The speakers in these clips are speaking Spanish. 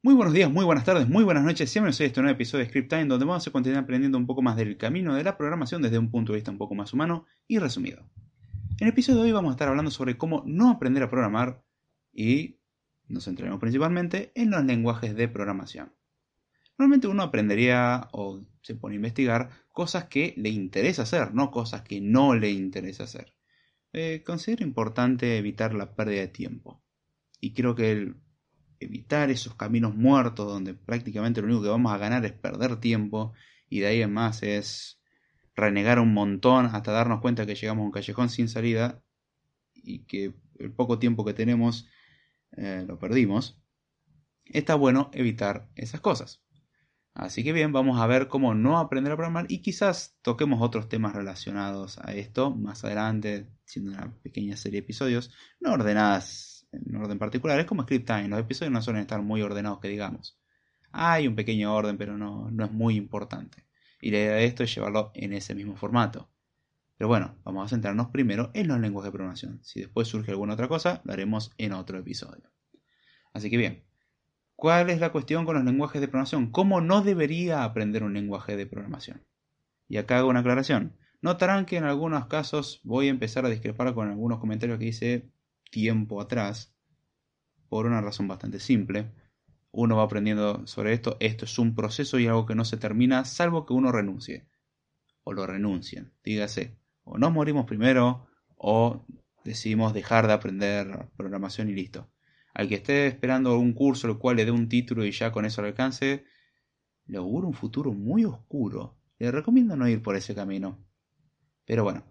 Muy buenos días, muy buenas tardes, muy buenas noches. Siempre soy este nuevo episodio de Script Time donde vamos a continuar aprendiendo un poco más del camino de la programación desde un punto de vista un poco más humano y resumido. En el episodio de hoy vamos a estar hablando sobre cómo no aprender a programar y nos centraremos principalmente en los lenguajes de programación. Normalmente uno aprendería o se pone a investigar cosas que le interesa hacer, no cosas que no le interesa hacer. Considero importante evitar la pérdida de tiempo. Y creo que evitar esos caminos muertos donde prácticamente lo único que vamos a ganar es perder tiempo y de ahí en más es renegar un montón hasta darnos cuenta que llegamos a un callejón sin salida y que el poco tiempo que tenemos lo perdimos. Está bueno evitar esas cosas. Así que bien, vamos a ver cómo no aprender a programar y quizás toquemos otros temas relacionados a esto más adelante, siendo una pequeña serie de episodios, no ordenadas en orden particular, es como Script Time, los episodios no suelen estar muy ordenados que digamos. Hay un pequeño orden, pero no es muy importante. Y la idea de esto es llevarlo en ese mismo formato. Pero bueno, vamos a centrarnos primero en los lenguajes de programación. Si después surge alguna otra cosa, lo haremos en otro episodio. Así que bien, ¿cuál es la cuestión con los lenguajes de programación? ¿Cómo no debería aprender un lenguaje de programación? Y acá hago una aclaración. Notarán que en algunos casos voy a empezar a discrepar con algunos comentarios que hice tiempo atrás, por una razón bastante simple. Uno va aprendiendo sobre esto, esto es un proceso y algo que no se termina salvo que uno renuncie. O lo renuncien, dígase. O nos morimos primero o decidimos dejar de aprender programación y listo. Al que esté esperando un curso el cual le dé un título y ya con eso le alcance, le auguro un futuro muy oscuro. Le recomiendo no ir por ese camino. Pero bueno,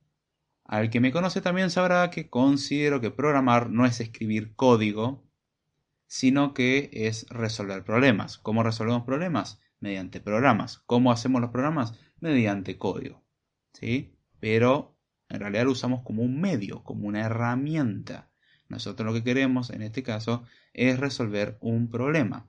al que me conoce también sabrá que considero que programar no es escribir código, sino que es resolver problemas. ¿Cómo resolvemos problemas? Mediante programas. ¿Cómo hacemos los programas? Mediante código. ¿Sí? Pero en realidad lo usamos como un medio, como una herramienta. Nosotros lo que queremos en este caso es resolver un problema.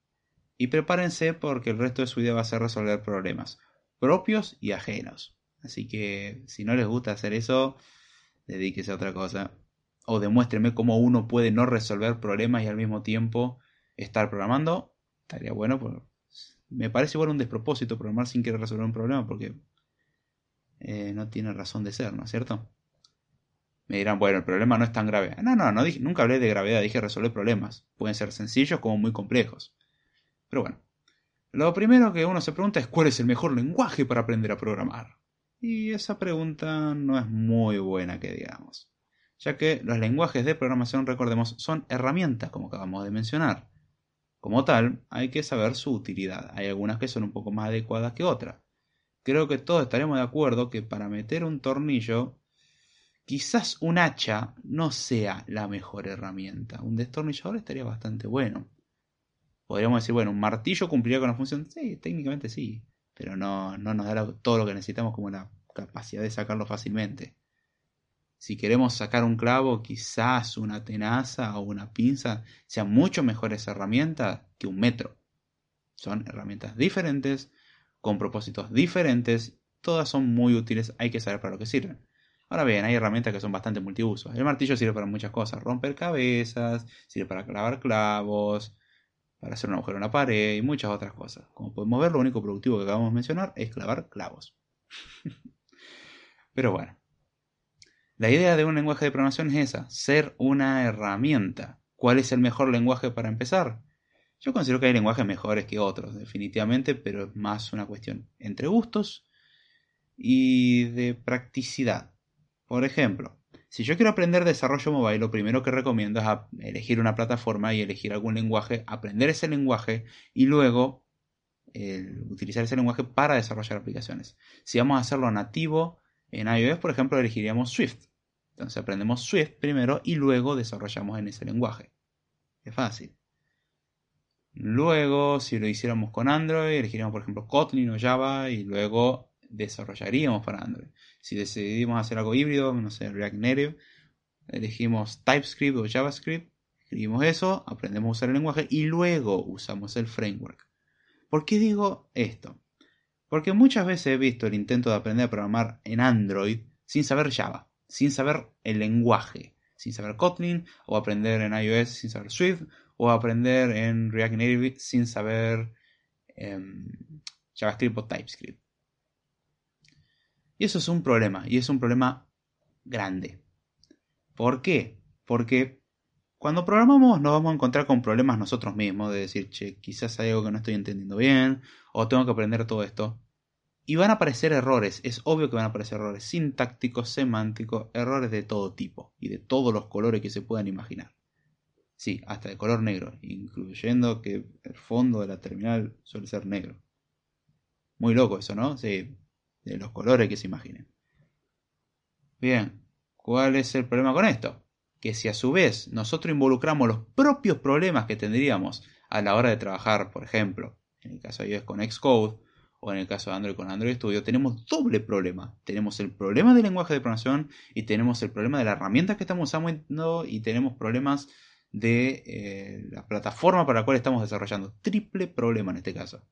Y prepárense porque el resto de su vida va a ser resolver problemas propios y ajenos. Así que si no les gusta hacer eso, dedíquese a otra cosa. O demuéstreme cómo uno puede no resolver problemas y al mismo tiempo estar programando. Estaría bueno, porque me parece igual un despropósito programar sin querer resolver un problema porque no tiene razón de ser, ¿no es cierto? Me dirán, bueno, el problema no es tan grave. No dije, nunca hablé de gravedad, dije resolver problemas. Pueden ser sencillos como muy complejos. Pero bueno, lo primero que uno se pregunta es ¿cuál es el mejor lenguaje para aprender a programar? Y esa pregunta no es muy buena que digamos, ya que los lenguajes de programación, recordemos, son herramientas, como acabamos de mencionar. Como tal, hay que saber su utilidad. Hay algunas que son un poco más adecuadas que otras. Creo que todos estaremos de acuerdo que para meter un tornillo, quizás un hacha no sea la mejor herramienta. Un destornillador estaría bastante bueno. Podríamos decir, bueno, un martillo cumpliría con la función. Sí, técnicamente sí. Pero no nos da todo lo que necesitamos como la capacidad de sacarlo fácilmente. Si queremos sacar un clavo, quizás una tenaza o una pinza sean mucho mejores herramientas que un metro. Son herramientas diferentes, con propósitos diferentes. Todas son muy útiles, hay que saber para lo que sirven. Ahora bien, hay herramientas que son bastante multiusos. El martillo sirve para muchas cosas. Romper cabezas, sirve para clavar clavos, para hacer un agujero en la pared y muchas otras cosas. Como podemos ver, lo único productivo que acabamos de mencionar es clavar clavos. Pero bueno, la idea de un lenguaje de programación es esa, ser una herramienta. ¿Cuál es el mejor lenguaje para empezar? Yo considero que hay lenguajes mejores que otros, definitivamente, pero es más una cuestión entre gustos y de practicidad. Por ejemplo, si yo quiero aprender desarrollo mobile, lo primero que recomiendo es elegir una plataforma y elegir algún lenguaje, aprender ese lenguaje y luego utilizar ese lenguaje para desarrollar aplicaciones. Si vamos a hacerlo nativo en iOS, por ejemplo, elegiríamos Swift. Entonces aprendemos Swift primero y luego desarrollamos en ese lenguaje. Es fácil. Luego, si lo hiciéramos con Android, elegiríamos por ejemplo Kotlin o Java y luego desarrollaríamos para Android. Si decidimos hacer algo híbrido, no sé, React Native, elegimos TypeScript o JavaScript, escribimos eso, aprendemos a usar el lenguaje y luego usamos el framework. ¿Por qué digo esto? Porque muchas veces he visto el intento de aprender a programar en Android sin saber Java, sin saber el lenguaje, sin saber Kotlin, o aprender en iOS sin saber Swift, o aprender en React Native sin saber JavaScript o TypeScript. Y eso es un problema, y es un problema grande. ¿Por qué? Porque cuando programamos nos vamos a encontrar con problemas nosotros mismos, de decir, che, quizás hay algo que no estoy entendiendo bien, o tengo que aprender todo esto. Y van a aparecer errores, es obvio que van a aparecer errores sintácticos, semánticos, errores de todo tipo, y de todos los colores que se puedan imaginar. Sí, hasta de color negro, incluyendo que el fondo de la terminal suele ser negro. Muy loco eso, ¿no? Sí, de los colores que se imaginen. Bien, ¿cuál es el problema con esto? Que si a su vez nosotros involucramos los propios problemas que tendríamos a la hora de trabajar, por ejemplo, en el caso de iOS con Xcode, o en el caso de Android con Android Studio, tenemos doble problema. Tenemos el problema del lenguaje de programación y tenemos el problema de la herramienta que estamos usando y tenemos problemas de la plataforma para la cual estamos desarrollando. Triple problema en este caso.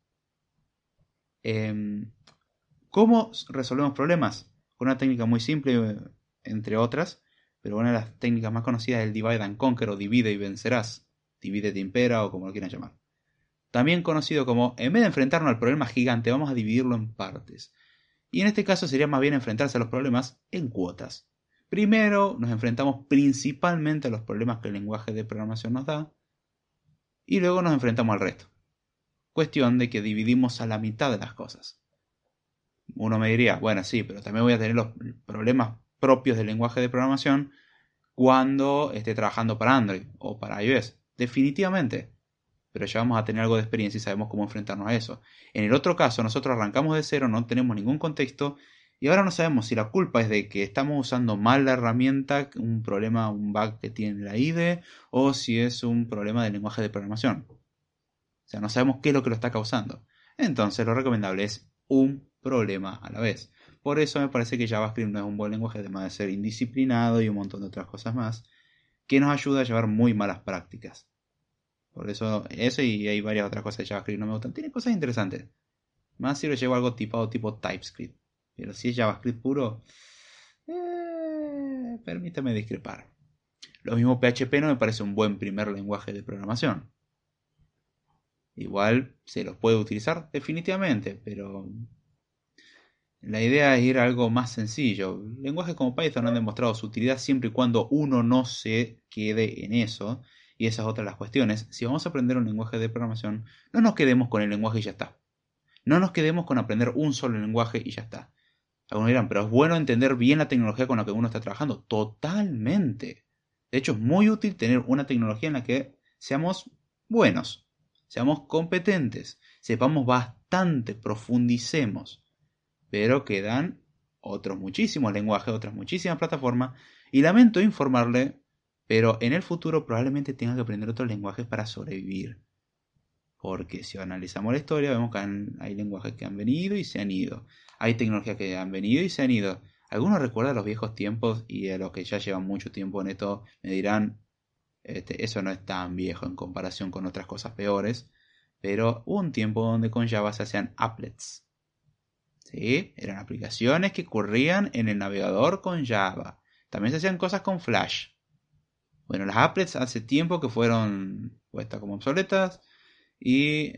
¿Cómo resolvemos problemas? Con una técnica muy simple, entre otras, pero una de las técnicas más conocidas es el divide and conquer o divide y vencerás. Divide te impera o como lo quieran llamar. También conocido como, en vez de enfrentarnos al problema gigante, vamos a dividirlo en partes. Y en este caso sería más bien enfrentarse a los problemas en cuotas. Primero nos enfrentamos principalmente a los problemas que el lenguaje de programación nos da, y luego nos enfrentamos al resto. Cuestión de que dividimos a la mitad de las cosas. Uno me diría, bueno, sí, pero también voy a tener los problemas propios del lenguaje de programación cuando esté trabajando para Android o para iOS. Definitivamente. Pero ya vamos a tener algo de experiencia y sabemos cómo enfrentarnos a eso. En el otro caso, nosotros arrancamos de cero, no tenemos ningún contexto y ahora no sabemos si la culpa es de que estamos usando mal la herramienta, un problema, un bug que tiene la IDE, o si es un problema del lenguaje de programación. O sea, no sabemos qué es lo que lo está causando. Entonces, lo recomendable es un problema a la vez. Por eso me parece que JavaScript no es un buen lenguaje, además de ser indisciplinado y un montón de otras cosas más, que nos ayuda a llevar muy malas prácticas. Por eso y hay varias otras cosas de JavaScript que no me gustan. Tiene cosas interesantes. Más si lo llevo algo tipado tipo TypeScript. Pero si es JavaScript puro, permítame discrepar. Lo mismo PHP no me parece un buen primer lenguaje de programación. Igual se los puede utilizar definitivamente, pero la idea es ir a algo más sencillo. Lenguajes como Python han demostrado su utilidad siempre y cuando uno no se quede en eso. Y esa es otra de las cuestiones. Si vamos a aprender un lenguaje de programación, no nos quedemos con el lenguaje y ya está. No nos quedemos con aprender un solo lenguaje y ya está. Algunos dirán, pero es bueno entender bien la tecnología con la que uno está trabajando. Totalmente. De hecho, es muy útil tener una tecnología en la que seamos buenos, seamos competentes, sepamos bastante, profundicemos. Pero quedan otros muchísimos lenguajes, otras muchísimas plataformas. Y lamento informarle, pero en el futuro probablemente tenga que aprender otros lenguajes para sobrevivir. Porque si analizamos la historia, vemos que hay lenguajes que han venido y se han ido. Hay tecnologías que han venido y se han ido. Algunos recuerdan los viejos tiempos y a los que ya llevan mucho tiempo en esto me dirán, eso no es tan viejo en comparación con otras cosas peores. Pero hubo un tiempo donde con Java se hacían applets. ¿Sí? Eran aplicaciones que corrían en el navegador con Java. También se hacían cosas con Flash. Bueno, las applets hace tiempo que fueron puestas como obsoletas. Y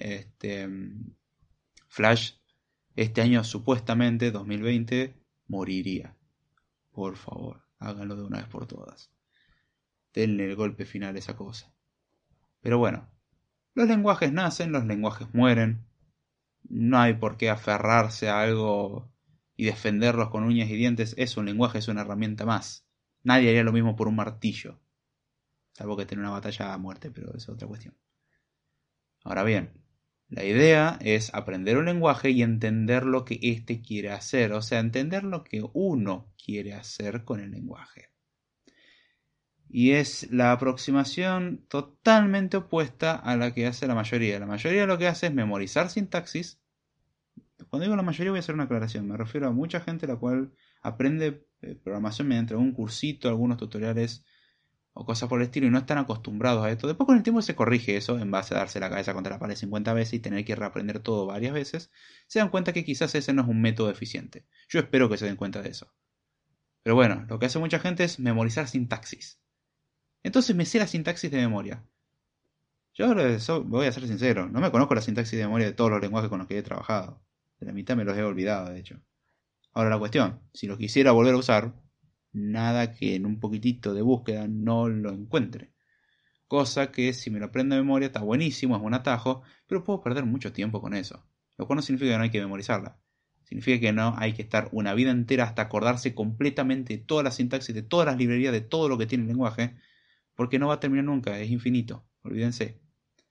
Flash este año supuestamente, 2020, moriría. Por favor, háganlo de una vez por todas. Denle el golpe final a esa cosa. Pero bueno, los lenguajes nacen, los lenguajes mueren. No hay por qué aferrarse a algo y defenderlos con uñas y dientes. Es un lenguaje, es una herramienta más. Nadie haría lo mismo por un martillo. Salvo que tener una batalla a muerte, pero es otra cuestión. Ahora bien, la idea es aprender un lenguaje y entender lo que éste quiere hacer. O sea, entender lo que uno quiere hacer con el lenguaje. Y es la aproximación totalmente opuesta a la que hace la mayoría. La mayoría lo que hace es memorizar sintaxis. Cuando digo la mayoría voy a hacer una aclaración. Me refiero a mucha gente la cual aprende programación mediante algún cursito, algunos tutoriales o cosas por el estilo y no están acostumbrados a esto. Después con el tiempo se corrige eso en base a darse la cabeza contra la pared 50 veces y tener que reaprender todo varias veces. Se dan cuenta que quizás ese no es un método eficiente. Yo espero que se den cuenta de eso. Pero bueno, lo que hace mucha gente es memorizar sintaxis. Entonces me sé la sintaxis de memoria. voy a ser sincero, no me conozco la sintaxis de memoria de todos los lenguajes con los que he trabajado. De la mitad me los he olvidado, de hecho. Ahora la cuestión, si lo quisiera volver a usar, nada que en un poquitito de búsqueda no lo encuentre. Cosa que si me lo aprendo de memoria está buenísimo, es un atajo, pero puedo perder mucho tiempo con eso. Lo cual no significa que no hay que memorizarla. Significa que no hay que estar una vida entera hasta acordarse completamente de toda la sintaxis, de todas las librerías, de todo lo que tiene el lenguaje, porque no va a terminar nunca, es infinito, olvídense.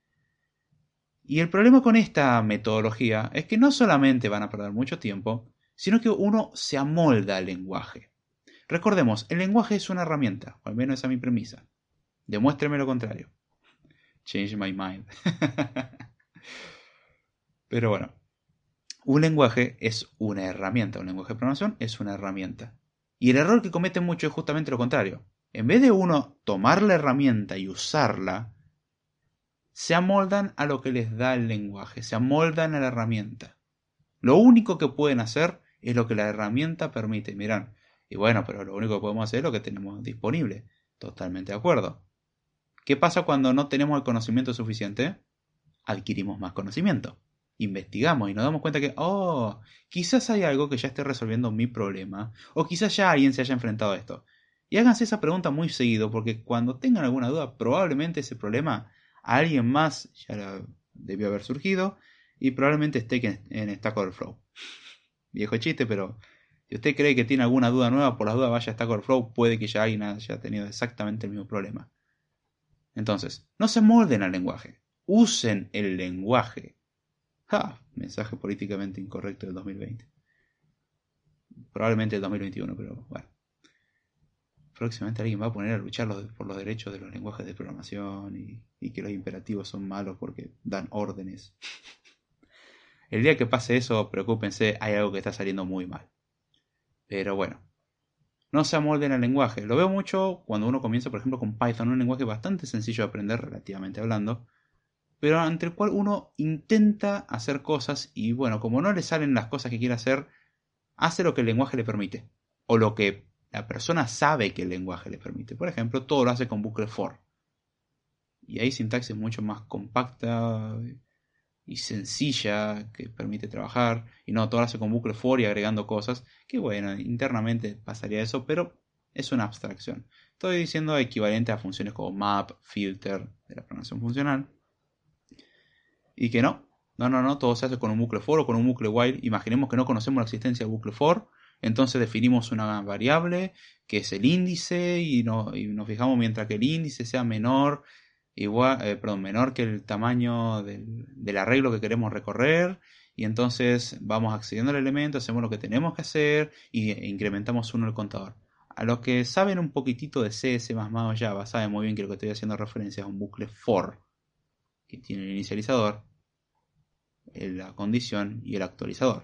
Y el problema con esta metodología es que no solamente van a perder mucho tiempo, sino que uno se amolda al lenguaje. Recordemos, el lenguaje es una herramienta, o al menos esa es mi premisa. Demuéstreme lo contrario. Change my mind. Pero bueno, un lenguaje es una herramienta. Un lenguaje de programación es una herramienta. Y el error que cometen muchos es justamente lo contrario. En vez de uno tomar la herramienta y usarla, se amoldan a lo que les da el lenguaje. Se amoldan a la herramienta. Lo único que pueden hacer es lo que la herramienta permite. Mirán, y bueno, pero lo único que podemos hacer es lo que tenemos disponible. Totalmente de acuerdo. ¿Qué pasa cuando no tenemos el conocimiento suficiente? Adquirimos más conocimiento. Investigamos y nos damos cuenta que, quizás hay algo que ya esté resolviendo mi problema, o quizás ya alguien se haya enfrentado a esto. Y háganse esa pregunta muy seguido, porque cuando tengan alguna duda, probablemente ese problema a alguien más ya debió haber surgido, y probablemente esté en Stack Overflow. Viejo chiste, pero si usted cree que tiene alguna duda nueva, por las dudas vaya a Stack Overflow, puede que ya alguien haya tenido exactamente el mismo problema. Entonces, no se molden al lenguaje, usen el lenguaje. Mensaje políticamente incorrecto del 2020. Probablemente el 2021, pero bueno. Próximamente alguien va a poner a luchar por los derechos de los lenguajes de programación y que los imperativos son malos porque dan órdenes. El día que pase eso, preocúpense, hay algo que está saliendo muy mal. Pero bueno, no se amolden al lenguaje. Lo veo mucho cuando uno comienza, por ejemplo, con Python, un lenguaje bastante sencillo de aprender, relativamente hablando, pero ante el cual uno intenta hacer cosas y bueno, como no le salen las cosas que quiere hacer, hace lo que el lenguaje le permite, o lo que la persona sabe que el lenguaje le permite. Por ejemplo, todo lo hace con bucle for. Y hay sintaxis mucho más compacta y sencilla que permite trabajar, y no, todo lo hace con bucle for y agregando cosas, que bueno, internamente pasaría eso, pero es una abstracción. Estoy diciendo equivalente a funciones como map, filter, de la programación funcional. Y que no, todo se hace con un bucle for o con un bucle while. Imaginemos que no conocemos la existencia del bucle for, entonces definimos una variable que es el índice y nos fijamos mientras que el índice sea menor, menor que el tamaño del arreglo que queremos recorrer, y entonces vamos accediendo al elemento, hacemos lo que tenemos que hacer y incrementamos uno el contador. A los que saben un poquitito de C, C++ o Java, saben muy bien que lo que estoy haciendo referencia es un bucle for que tiene el inicializador, la condición y el actualizador.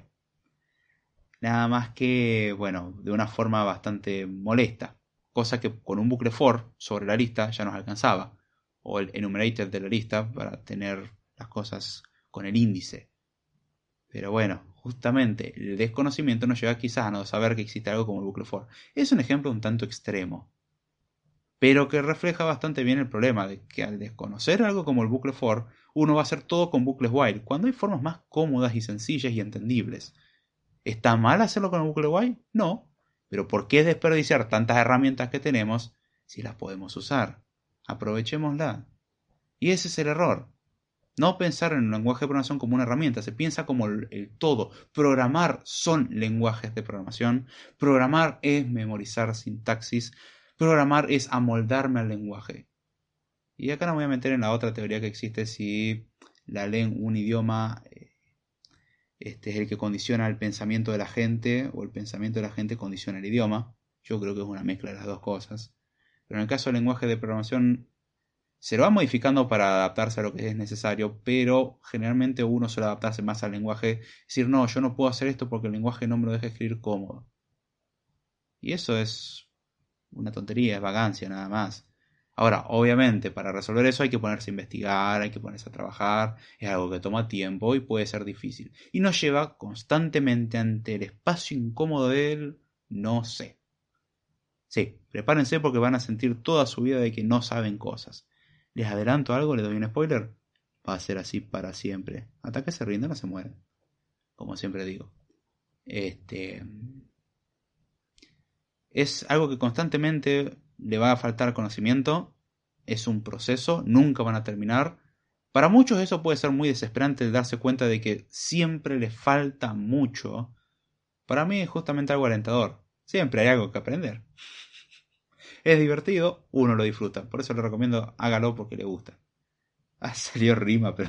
Nada más que, bueno, de una forma bastante molesta. Cosa que con un bucle for sobre la lista ya nos alcanzaba. O el enumerator de la lista para tener las cosas con el índice. Pero bueno, justamente el desconocimiento nos lleva quizás a no saber que existe algo como el bucle for. Es un ejemplo un tanto extremo, pero que refleja bastante bien el problema de que al desconocer algo como el bucle for, uno va a hacer todo con bucles while, cuando hay formas más cómodas y sencillas y entendibles. ¿Está mal hacerlo con el bucle while? No, pero ¿por qué desperdiciar tantas herramientas que tenemos si las podemos usar? Aprovechémoslas. Y ese es el error. No pensar en un lenguaje de programación como una herramienta, se piensa como el todo. Programar son lenguajes de programación, programar es memorizar sintaxis, programar es amoldarme al lenguaje. Y acá no me voy a meter en la otra teoría que existe si un idioma es el que condiciona el pensamiento de la gente o el pensamiento de la gente condiciona el idioma. Yo creo que es una mezcla de las dos cosas. Pero en el caso del lenguaje de programación se lo va modificando para adaptarse a lo que es necesario, pero generalmente uno suele adaptarse más al lenguaje, decir, no, yo no puedo hacer esto porque el lenguaje no me lo deja escribir cómodo. Y eso es una tontería, es vagancia nada más. Ahora, obviamente, para resolver eso hay que ponerse a investigar, hay que ponerse a trabajar, es algo que toma tiempo y puede ser difícil. Y nos lleva constantemente ante el espacio incómodo del no sé. Sí, prepárense porque van a sentir toda su vida de que no saben cosas. Les adelanto algo, les doy un spoiler. Va a ser así para siempre. Hasta que se rindan o se mueren. Como siempre digo. Es algo que constantemente le va a faltar conocimiento. Es un proceso, nunca van a terminar. Para muchos eso puede ser muy desesperante el darse cuenta de que siempre les falta mucho. Para mí es justamente algo alentador. Siempre hay algo que aprender. Es divertido, uno lo disfruta. Por eso le recomiendo hágalo porque le gusta. Salió rima, pero...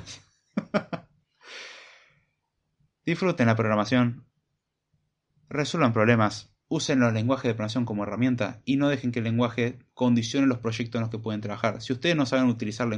Disfruten la programación. Resuelvan problemas. Usen los lenguajes de programación como herramienta y no dejen que el lenguaje condicione los proyectos en los que pueden trabajar. Si ustedes no saben utilizar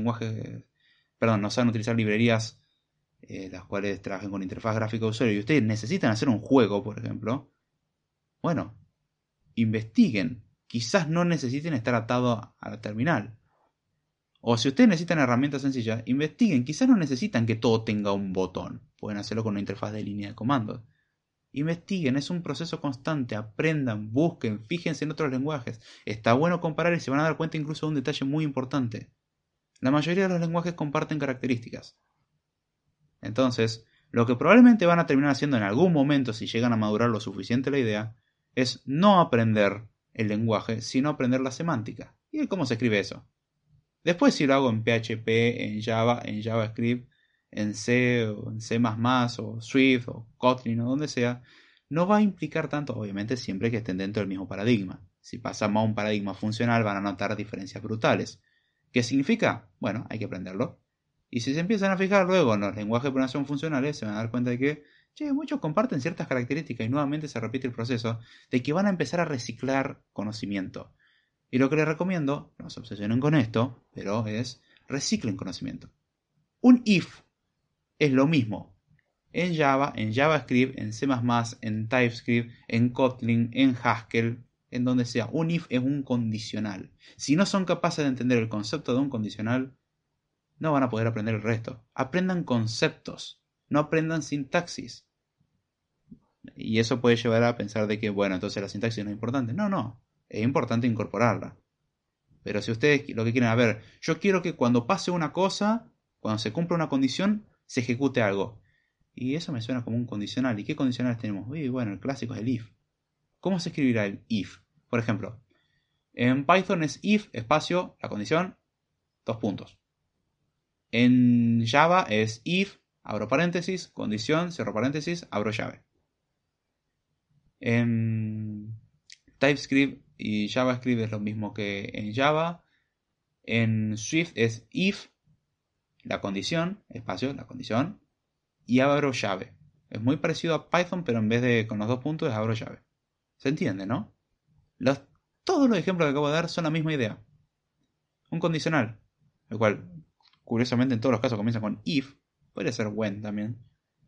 no saben utilizar librerías las cuales trabajen con interfaz gráfica de usuario y ustedes necesitan hacer un juego, por ejemplo, bueno, investiguen. Quizás no necesiten estar atados a la terminal. O si ustedes necesitan herramientas sencillas, investiguen. Quizás no necesitan que todo tenga un botón. Pueden hacerlo con una interfaz de línea de comandos. Investiguen, es un proceso constante. Aprendan, busquen, fíjense en otros lenguajes. Está bueno comparar y se van a dar cuenta incluso de un detalle muy importante. La mayoría de los lenguajes comparten características. Entonces, lo que probablemente van a terminar haciendo en algún momento si llegan a madurar lo suficiente la idea, es no aprender el lenguaje, sino aprender la semántica. ¿Y cómo se escribe eso? Después si lo hago en PHP, en Java, en JavaScript, en C, o en C++, o Swift, o Kotlin, o donde sea, no va a implicar tanto, obviamente siempre que estén dentro del mismo paradigma. Si pasamos a un paradigma funcional van a notar diferencias brutales. ¿Qué significa? Bueno, hay que aprenderlo. Y si se empiezan a fijar luego en los lenguajes de programación funcionales, se van a dar cuenta de que muchos comparten ciertas características y nuevamente se repite el proceso de que van a empezar a reciclar conocimiento. Y lo que les recomiendo, no se obsesionen con esto, pero es reciclen conocimiento. Un if es lo mismo en Java, en JavaScript, en C++, en TypeScript, en Kotlin, en Haskell, en donde sea. Un if es un condicional. Si no son capaces de entender el concepto de un condicional, no van a poder aprender el resto. Aprendan conceptos, no aprendan sintaxis. Y eso puede llevar a pensar de que, bueno, entonces la sintaxis no es importante. No, es importante incorporarla. Pero si ustedes lo que quieren, yo quiero que cuando pase una cosa, cuando se cumpla una condición, se ejecute algo. Y eso me suena como un condicional. ¿Y qué condicionales tenemos? Bueno, el clásico es el if. ¿Cómo se escribirá el if? Por ejemplo, en Python es if, espacio, la condición, 2 puntos. En Java es if, abro paréntesis, condición, cierro paréntesis, abro llave. En TypeScript y JavaScript es lo mismo que en Java. En Swift es if, la condición, espacio, la condición, y abro llave. Es muy parecido a Python, pero en vez de con los 2 puntos es abro llave. ¿Se entiende, no? Todos los ejemplos que acabo de dar son la misma idea. Un condicional, el cual, curiosamente, en todos los casos comienza con if. Podría ser when también.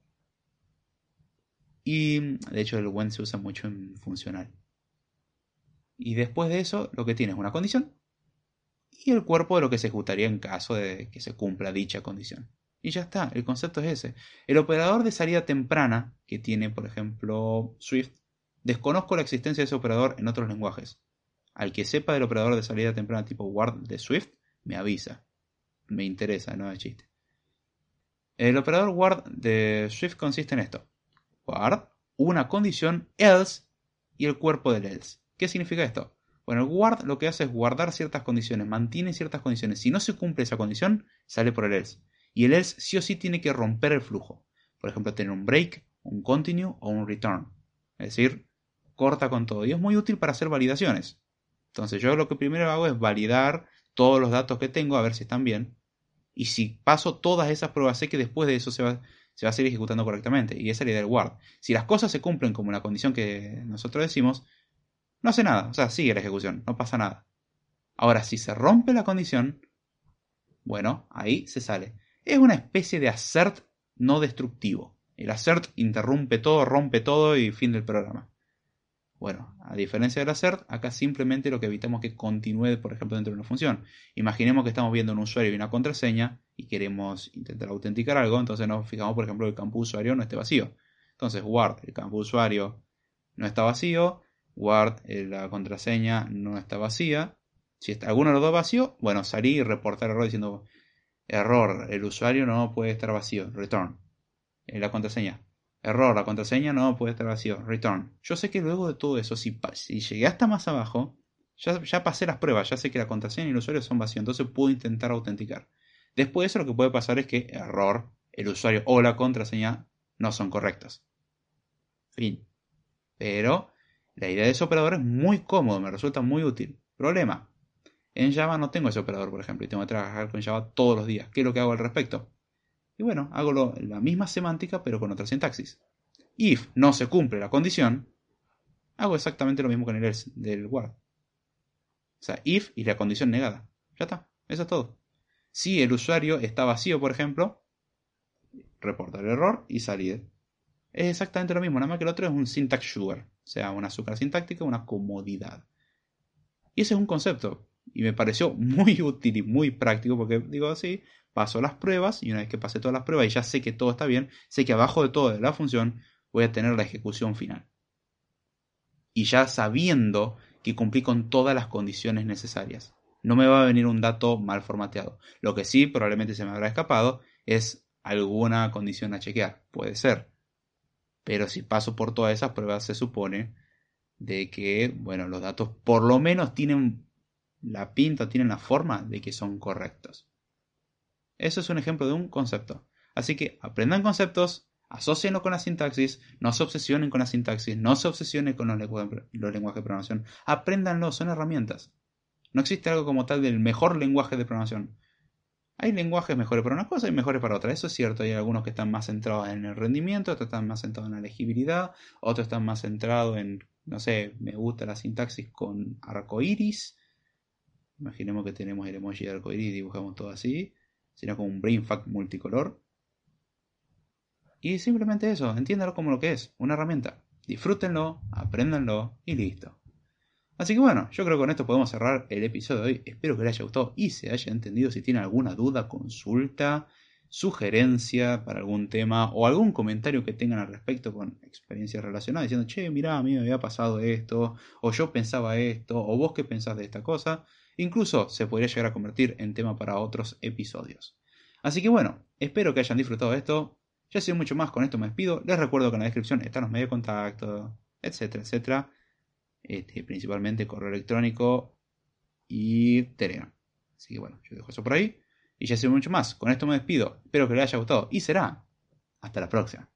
Y de hecho el when se usa mucho en funcional. Y después de eso, lo que tiene es una condición y el cuerpo de lo que se ejecutaría en caso de que se cumpla dicha condición. Y ya está, el concepto es ese. El operador de salida temprana que tiene, por ejemplo, Swift, desconozco la existencia de ese operador en otros lenguajes. Al que sepa del operador de salida temprana tipo ward de Swift, me avisa. Me interesa, no es chiste. El operador ward de Swift consiste en esto. Ward, una condición, else, y el cuerpo del else. ¿Qué significa esto? Bueno, el ward lo que hace es guardar ciertas condiciones, mantiene ciertas condiciones. Si no se cumple esa condición, sale por el else. Y el else sí o sí tiene que romper el flujo. Por ejemplo, tener un break, un continue o un return. Es decir, corta con todo. Y es muy útil para hacer validaciones. Entonces yo lo que primero hago es validar todos los datos que tengo, a ver si están bien. Y si paso todas esas pruebas, sé que después de eso se va a seguir ejecutando correctamente. Y esa es la idea del ward. Si las cosas se cumplen como la condición que nosotros decimos, no hace nada. O sea, sigue la ejecución, no pasa nada. Ahora, si se rompe la condición, bueno, ahí se sale. Es una especie de assert no destructivo. El assert interrumpe todo, rompe todo y fin del programa. Bueno, a diferencia del assert, acá simplemente lo que evitamos es que continúe, por ejemplo, dentro de una función. Imaginemos que estamos viendo un usuario y una contraseña y queremos intentar autenticar algo, entonces nos fijamos, por ejemplo, que el campo usuario no esté vacío. Entonces, ward, el campo usuario no está vacío, ward, la contraseña no está vacía, Si está alguno de los dos vacío, bueno, salí y reportar error diciendo error, el usuario no puede estar vacío, return. La contraseña. Error, la contraseña no puede estar vacío, return. Yo sé que luego de todo eso, si llegué hasta más abajo, ya pasé las pruebas, ya sé que la contraseña y el usuario son vacíos, entonces puedo intentar autenticar. Después de eso lo que puede pasar es que error, el usuario o la contraseña no son correctos. Fin. Pero la idea de ese operador es muy cómodo, me resulta muy útil. Problema. En Java no tengo ese operador, por ejemplo, y tengo que trabajar con Java todos los días. ¿Qué es lo que hago al respecto? Y bueno, hago la misma semántica pero con otra sintaxis. If no se cumple la condición, hago exactamente lo mismo con el else del Word. O sea, if y la condición negada. Ya está, eso es todo. Si el usuario está vacío, por ejemplo, reportar el error y salir. Es exactamente lo mismo, nada más que el otro es un syntax sugar. O sea, una azúcar sintáctica, una comodidad. Y ese es un concepto. Y me pareció muy útil y muy práctico porque digo así, paso las pruebas y una vez que pasé todas las pruebas y ya sé que todo está bien, sé que abajo de todo de la función voy a tener la ejecución final. Y ya sabiendo que cumplí con todas las condiciones necesarias. No me va a venir un dato mal formateado. Lo que sí probablemente se me habrá escapado es alguna condición a chequear. Puede ser. Pero si paso por todas esas pruebas se supone de que, bueno, los datos por lo menos tienen la pinta, tienen la forma de que son correctos. Eso es un ejemplo de un concepto. Así que aprendan conceptos, asócienlo con la sintaxis, no se obsesionen con la sintaxis, no se obsesionen con los lenguajes de programación. Apréndanlo, son herramientas. No existe algo como tal del mejor lenguaje de programación. Hay lenguajes mejores para una cosa y mejores para otra. Eso es cierto. Hay algunos que están más centrados en el rendimiento, otros están más centrados en la legibilidad, otros están más centrados en, no sé, me gusta la sintaxis con arcoiris. Imaginemos que tenemos el emoji de arcoiris y dibujamos todo así. Sería como un brain fuck multicolor. Y simplemente eso, entiéndalo como lo que es, una herramienta. Disfrútenlo, apréndanlo y listo. Así que bueno, yo creo que con esto podemos cerrar el episodio de hoy. Espero que les haya gustado y se haya entendido. Si tienen alguna duda, consulta, sugerencia para algún tema o algún comentario que tengan al respecto con experiencias relacionadas, diciendo, che, mirá, a mí me había pasado esto, o yo pensaba esto, o vos qué pensás de esta cosa. Incluso se podría llegar a convertir en tema para otros episodios. Así que bueno, espero que hayan disfrutado de esto. Ya ha sido mucho más, con esto me despido. Les recuerdo que en la descripción están los medios de contacto, etcétera, etcétera. Principalmente correo electrónico y Telegram. Así que bueno, yo dejo eso por ahí. Y ya sé mucho más. Con esto me despido. Espero que les haya gustado y será hasta la próxima.